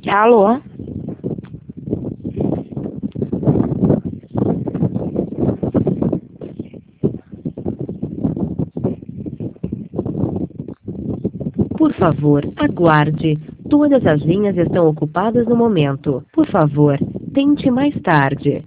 Alô? Por favor, aguarde. Todas as linhas estão ocupadas no momento. Por favor, tente mais tarde.